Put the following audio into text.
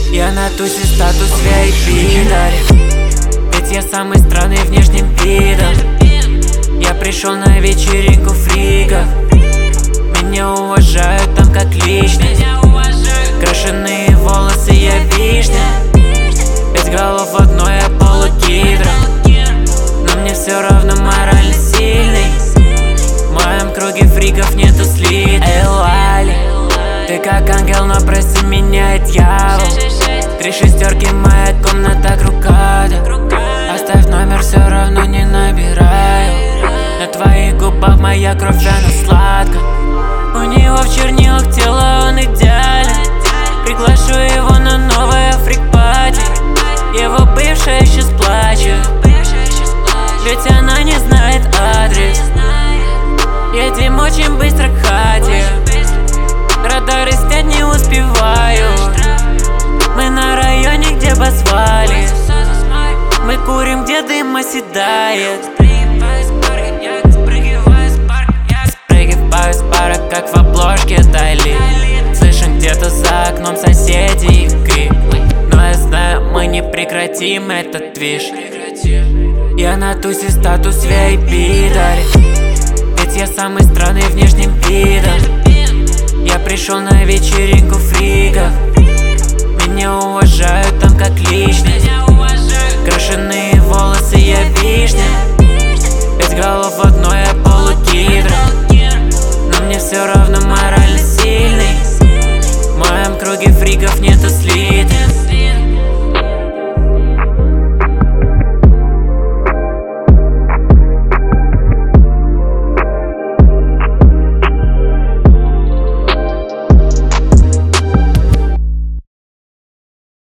Я на тусе статус VIP дарит, ведь я самый странный внешним видом. Я пришел на вечеринку фриков, меня уважают там как личность. Крашеные волосы, я вишня, 5 голов в одной, я полугидра. Но мне все равно морально сильный, в моем круге фриков нету слит. Эй, Лали, ты как ангел, но прости меня, дьявол. 3 шестерки, моя комната крукада. Оставь номер, все равно не набираю. На твоих губах моя кровь, она сладка. У него в чернилах тело, он идеален. Приглашу его на новое фрик-пати. Его бывшая сейчас плачет, ведь она не знает адрес. Едем очень быстро к хате, радары снять не успеваю. Мы на районе, где позвали, мы курим, где дым оседает. Спрыгиваю с пара, как в обложке Дали. Слышен где-то за окном соседей крик, но я знаю, мы не прекратим этот движ. Я на тусе статус VIP дарит, ведь я самый странный внешним видом. Я пришел на вечеринку фриков,